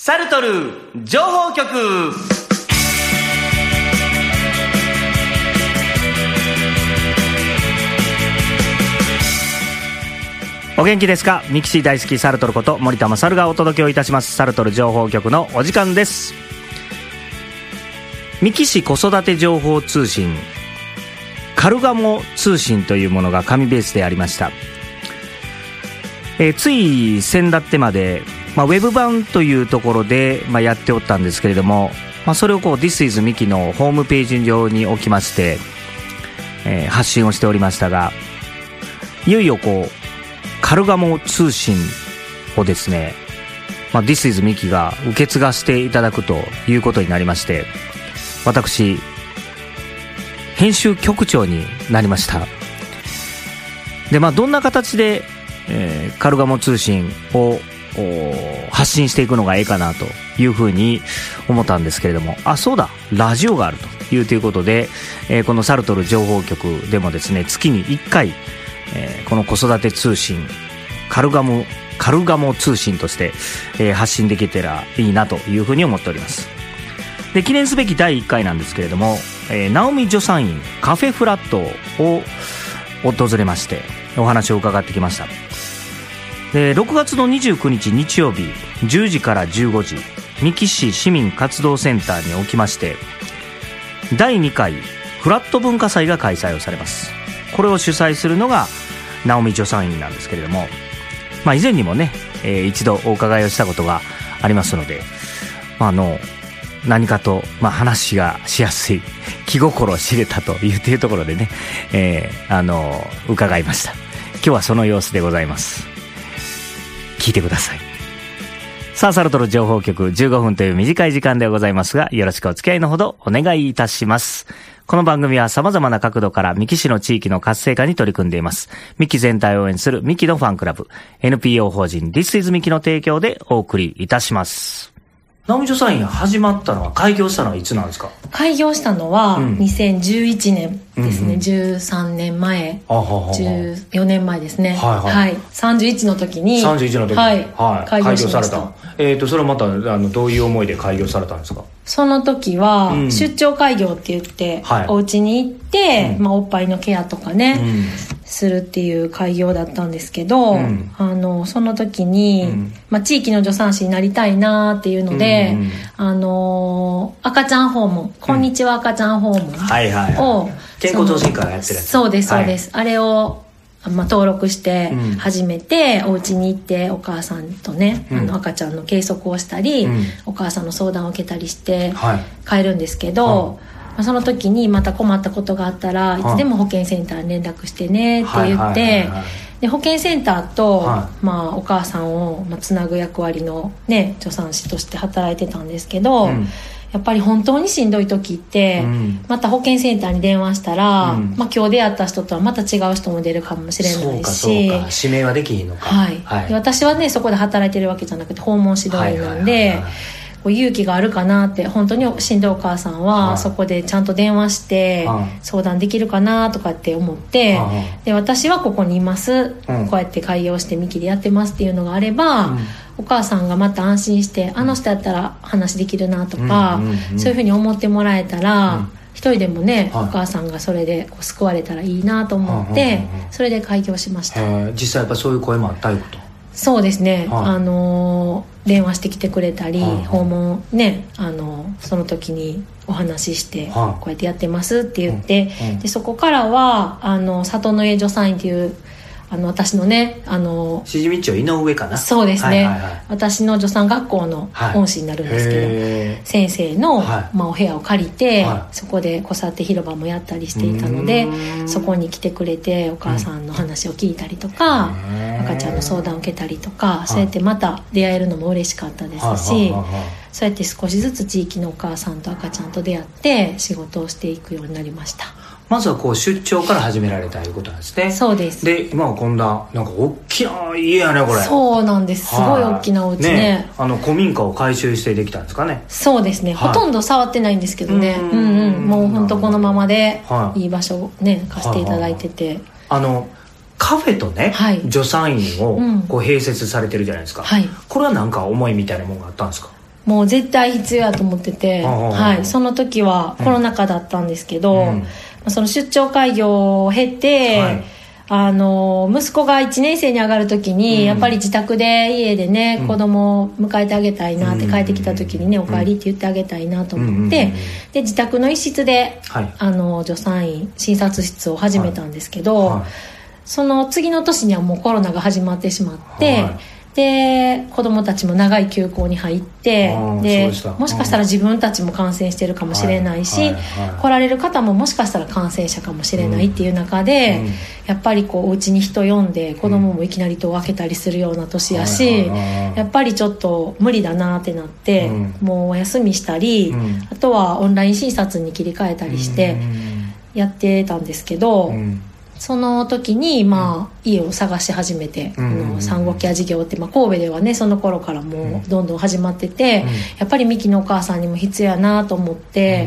サルトル情報局。お元気ですか。ミキシー大好きサルトルこと森田勝がお届けをいたしますサルトル情報局のお時間です。ミキシ子育て情報通信カルガモ通信というものが紙ベースでありました。つい先だってまで、ウェブ版というところで、やっておったんですけれども、それをThis is Mikiのホームページ上に置きまして、発信をしておりましたが、いよいよカルガモ通信をですね、This is Mikiが受け継がせていただくということになりまして、私編集局長になりました。で、どんな形で、カルガモ通信を発信していくのがいいかなというふうに思ったんですけれども、そうだ、ラジオがあるということで、このサルトル情報局でもですね、月に1回、この子育て通信カルガモ通信として、発信できたらいいなというふうに思っております。で、記念すべき第1回なんですけれども、ナオミ助産院カフェフラットを訪れましてお話を伺ってきました。で、6月の29日日曜日10時から15時三木市市民活動センターにおきまして、第2回フラット文化祭が開催をされます。これを主催するのがナオミ助産院なんですけれども、以前にもね、一度お伺いをしたことがありますので、何かと、話がしやすい、気心を知れたというところでね、伺いました。今日はその様子でございます。聞いてください。さあ、サルトル情報局15分という短い時間でございますが、よろしくお付き合いのほどお願いいたします。この番組は様々な角度から三木市の地域の活性化に取り組んでいます。三木全体を応援する三木のファンクラブ NPO 法人 This is 三木の提供でお送りいたします。ナオミ助産院開業したのはいつなんですか？ 開業したのは2011年ですね、13年前、14年前ですね。31の時に開業しました。 それはまたどういう思いで開業されたんですか？ その時は出張開業って言って、お家に行って、おっぱいのケアとかね、するっていう開業だったんですけど、その時に、地域の助産師になりたいなっていうので、赤ちゃん訪問、こんにちは赤ちゃん訪問を、 健康増進会がやってるやつ。 そうですそうです、あれを登録して始めて、お家に行ってお母さんとね、赤ちゃんの計測をしたり、お母さんの相談を受けたりして帰るんですけど、その時にまた困ったことがあったらいつでも保健センターに連絡してねって言って、で保健センターと、お母さんをつなぐ役割のね助産師として働いてたんですけど、やっぱり本当にしんどい時って、また保健センターに電話したら、今日出会った人とはまた違う人も出るかもしれないし、 そうか指名はできひんのか。 で私はねそこで働いてるわけじゃなくて訪問指導員なんで、勇気があるかなって、本当にしんどいお母さんはそこでちゃんと電話して相談できるかなとかって思って、で私はここにいます、こうやって開業してミキでやってますっていうのがあれば、お母さんがまた安心して、あの人やったら話できるなとか、そういうふうに思ってもらえたら、一人でもね、お母さんがそれで救われたらいいなと思って、それで開業しました。 実際やっぱそういう声もあったいうこと？ そうですね、電話してきてくれたり、訪問ね、その時にお話しして、こうやってやってますって言って、でそこからは里の家助産院っていう私のねしじみ町井上かな。 そうですね、私の助産学校の恩師になるんですけど、先生の、お部屋を借りて、そこで子育て広場もやったりしていたので、そこに来てくれてお母さんの話を聞いたりとか、赤ちゃんの相談を受けたりとか、そうやってまた出会えるのも嬉しかったですし、そうやって少しずつ地域のお母さんと赤ちゃんと出会って仕事をしていくようになりました。 まずは出張から始められたいうことなんですね。 そうです。 で今はこんな大きな家やねこれ。 そうなんです、すごい大きなお家ね。 古民家を改修してできたんですかね。 そうですね、ほとんど触ってないんですけどね、もう本当このままでいい場所をね貸していただいてて、 カフェとね、助産院を併設されてるじゃないですか、これは何か思いみたいなものがあったんですか？ もう絶対必要やと思ってて、はい、その時はコロナ禍だったんですけど、その出張開業を経て、はい、息子が1年生に上がる時に、やっぱり自宅で家でね、子供を迎えてあげたいなって、帰ってきた時にね、お帰りって言ってあげたいなと思って、で自宅の一室で、はい、助産院診察室を始めたんですけど、はいはい、その次の年にはもうコロナが始まってしまって、はい、で子供たちも長い休校に入って、でもしかしたら自分たちも感染してるかもしれないし、来られる方ももしかしたら感染者かもしれないっていう中で、やっぱりこうお家に人呼んで子供もいきなり戸を開けたりするような年やし、やっぱりちょっと無理だなってなって、もうお休みしたり、あとはオンライン診察に切り替えたりしてやってたんですけど、その時に、家を探し始めて、産後ケア事業って、神戸ではねその頃からもうどんどん始まってて、やっぱりミキのお母さんにも必要やなと思って、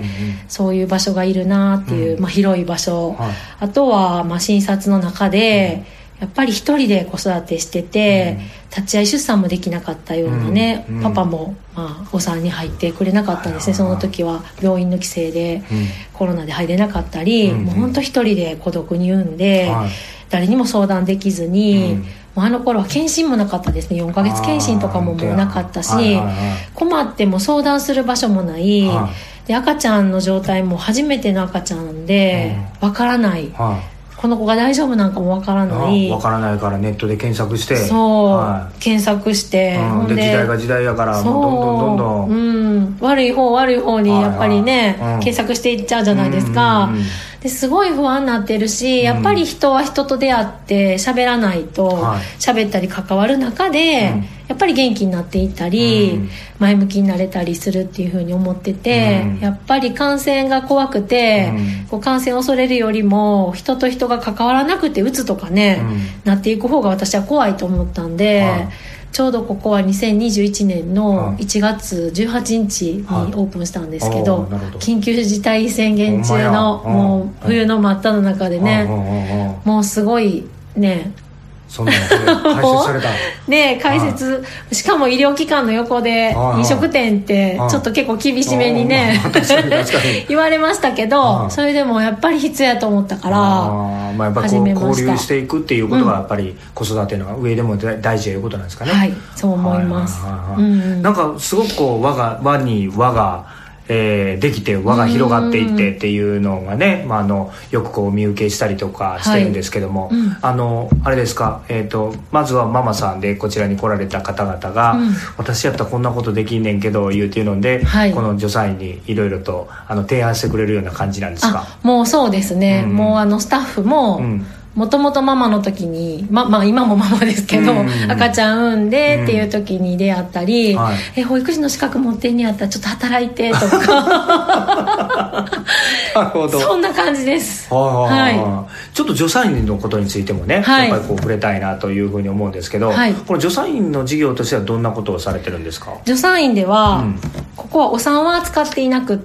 そういう場所がいるなっていう、広い場所、あとは診察の中で、やっぱり一人で子育てしてて、立ち会い出産もできなかったようなね、パパもお産に入ってくれなかったんですね。その時は病院の規制で、コロナで入れなかったり、もう本当一人で孤独に産んで、誰にも相談できずに、もうあの頃は検診もなかったですね。4ヶ月検診とかももうなかったし、困っても相談する場所もない、で赤ちゃんの状態も初めての赤ちゃんでわからない、この子が大丈夫なんかもわからない、 わからないからネットで検索して、 検索して、 で時代が時代やからどんどん、 悪い方にやっぱりね、検索していっちゃうじゃないですか。ですごい不安になってるし、やっぱり人は人と出会って喋らないと、喋ったり関わる中で、やっぱり元気になっていったり、前向きになれたりするっていう風に思ってて、やっぱり感染が怖くて、こう感染を恐れるよりも人と人が関わらなくてうつとかね、なっていく方が私は怖いと思ったんで、ちょうどここは2021年の1月18日にオープンしたんですけど、緊急事態宣言中のもう冬の真っ只中でね、もうすごいね、 そんなの開設されたね、開設、しかも医療機関の横で飲食店ってちょっと結構厳しめにね言われましたけど、それでもやっぱり必要やと思ったからやっぱ交流していくっていうことがやっぱり子育ての上でも大事ということなんですかね。 はい、そう思います。 なんかすごくこう輪に輪ができて輪が広がっていってっていうのがね、よくこう見受けしたりとかしてるんですけども、あれですか、まずはママさんでこちらに来られた方々が、私やったらこんなことできんねんけど言うていうので、この助産院にいろいろと提案してくれるような感じなんですか？ もうそうですね、もうスタッフも、もともとママの時に、今もママですけど、赤ちゃん産んでっていう時に出会ったり、保育士の資格持ってんねやったらちょっと働いてとかなるほど、 そんな感じです。 ちょっと助産院のことについてもね、やっぱりこう触れたいなというふうに思うんですけど、この助産院の事業としてはどんなことをされてるんですか？ 助産院では、ここはお産は扱っていなくって、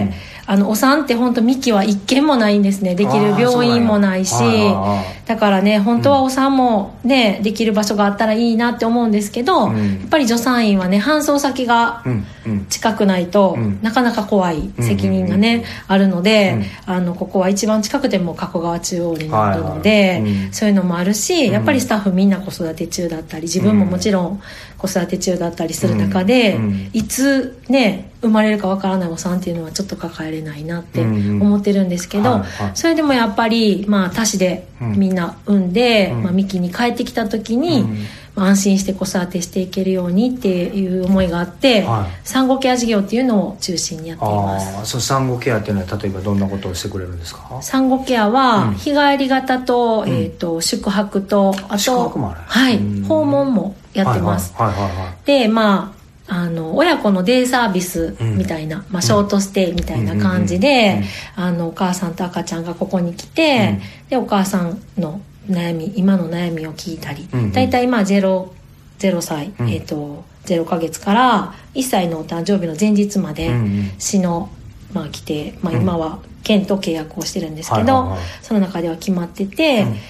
お産って本当ミキは一軒もないんですね。できる病院もないし、だからね、本当はお産もね、できる場所があったらいいなって思うんですけど、やっぱり助産院はね、搬送先が近くないと、なかなか怖い責任がね、あるので、ここは一番近くても加古川中央になるので、そういうのもあるし、やっぱりスタッフみんな子育て中だったり、自分ももちろん子育て中だったりする中で、いつね生まれるかわからないお産っていうのはちょっと抱えれないなって思ってるんですけど、それでもやっぱり多子でみんな産んで、ミキに帰ってきた時に、安心して子育てしていけるようにっていう思いがあって、産後ケア事業っていうのを中心にやっています。 そう、産後ケアっていうのは例えばどんなことをしてくれるんですか？ 産後ケアは日帰り型と、宿泊と、あと宿泊もある、 訪問もやってます。で親子のデイサービスみたいな、ショートステイみたいな感じで、お母さんと赤ちゃんがここに来て、でお母さんの今の悩みを聞いたり、だいたい0歳、0ヶ月から1歳のお誕生日の前日まで市の来て、今は県と契約をしてるんですけど、その中では決まってて、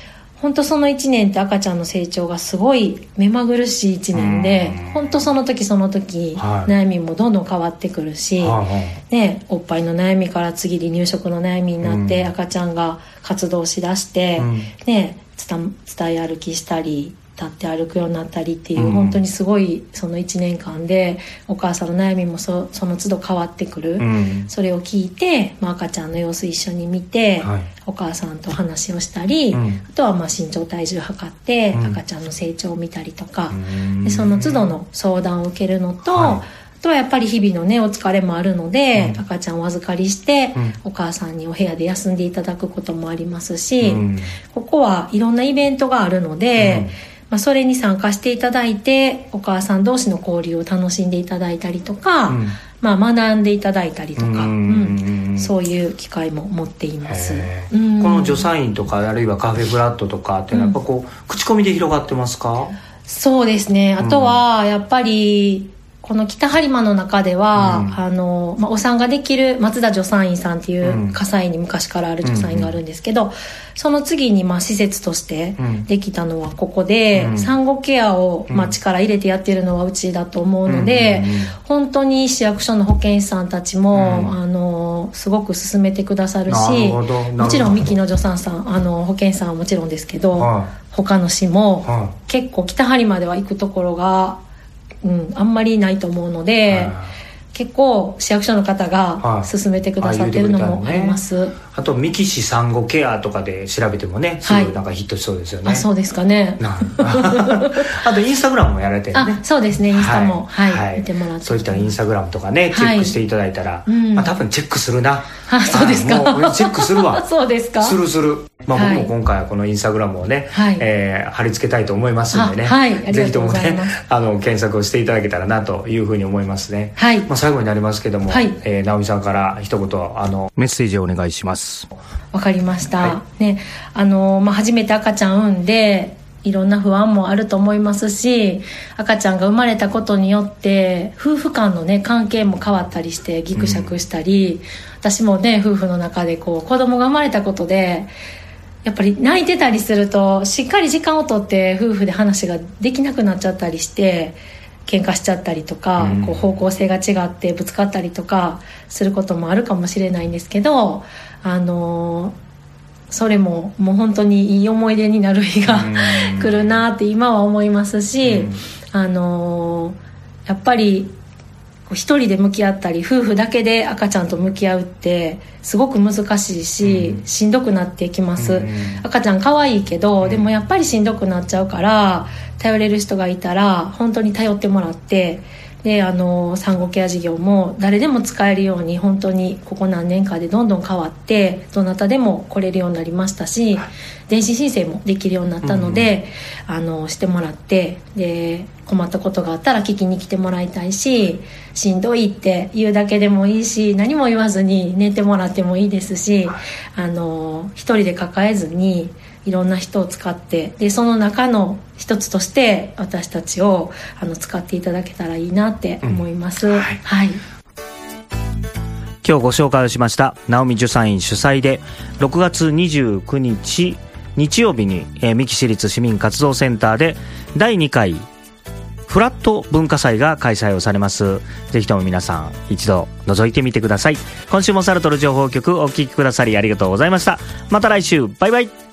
本当その1年って赤ちゃんの成長がすごい目まぐるしい1年で、本当その時その時、悩みもどんどん変わってくるし、ね、おっぱいの悩みから次離乳食の悩みになって、赤ちゃんが活動しだして、ね、伝え歩きしたり立って歩くようになったりっていう、本当にすごいその1年間でお母さんの悩みもその都度変わってくる、それを聞いて、赤ちゃんの様子一緒に見て、お母さんと話をしたり、あとは身長体重測って赤ちゃんの成長を見たりとか、でその都度の相談を受けるのと、あとはやっぱり日々のねお疲れもあるので、赤ちゃんをお預かりして、お母さんにお部屋で休んでいただくこともありますし、ここはいろんなイベントがあるので、それに参加していただいてお母さん同士の交流を楽しんでいただいたりとか、学んでいただいたりとか、そういう機会も持っています。 この助産院とかあるいはカフェフラットとかっていうのはやっぱこう、口コミで広がってますか？ そうですね。あとはやっぱりこの北播磨の中では、お産ができる松田助産院さんっていう葛西に昔からある助産院があるんですけど、その次に施設としてできたのはここで、産後ケアを力入れてやってるのはうちだと思うので、本当に市役所の保健師さんたちも、すごく進めてくださるし、もちろん三木の助産さん保健師さんはもちろんですけど、他の市も結構北播磨では行くところがあんまりないと思うので、結構市役所の方が進めてくださってるのもあります。 あと三木市産後ケアとかで調べてもね、すぐなんかヒットしそうですよね。 そうですかね。 あとインスタグラムもやられてるね。 そうですね、インスタも見てもらって、 そういったインスタグラムとかねチェックしていただいたら、多分チェックするな。 そうですか。 もうチェックするわ。 そうですか。 する。僕も今回はこのインスタグラムをね、貼り付けたいと思いますんでね、ぜひともね検索をしていただけたらなというふうに思いますね。最後になりますけども、直美さんから一言メッセージをお願いします。 わかりました。ね、初めて赤ちゃん産んでいろんな不安もあると思いますし、赤ちゃんが生まれたことによって夫婦間のね関係も変わったりしてギクシャクしたり、私もね夫婦の中で子供が生まれたことでやっぱり泣いてたりすると、しっかり時間をとって夫婦で話ができなくなっちゃったりして喧嘩しちゃったりとか、方向性が違ってぶつかったりとかすることもあるかもしれないんですけど、それももう本当にいい思い出になる日が来るなって今は思いますし、やっぱり一人で向き合ったり夫婦だけで赤ちゃんと向き合うってすごく難しいし、しんどくなってきます。赤ちゃん可愛いけど、でもやっぱりしんどくなっちゃうから、頼れる人がいたら本当に頼ってもらって、で産後ケア事業も誰でも使えるように本当にここ何年かでどんどん変わって、どなたでも来れるようになりましたし、電子申請もできるようになったので、してもらって、で困ったことがあったら聞きに来てもらいたいし、しんどいって言うだけでもいいし、何も言わずに寝てもらってもいいですし、一人で抱えずにいろんな人を使って、でその中の一つとして私たちを使っていただけたらいいなって思います。今日ご紹介をしました直美助産院主催で6月29日日曜日に三木市立市民活動センターで第2回フラット文化祭が開催をされます。ぜひとも皆さん一度覗いてみてください。今週もサルトル情報局お聞きくださりありがとうございました。また来週、バイバイ。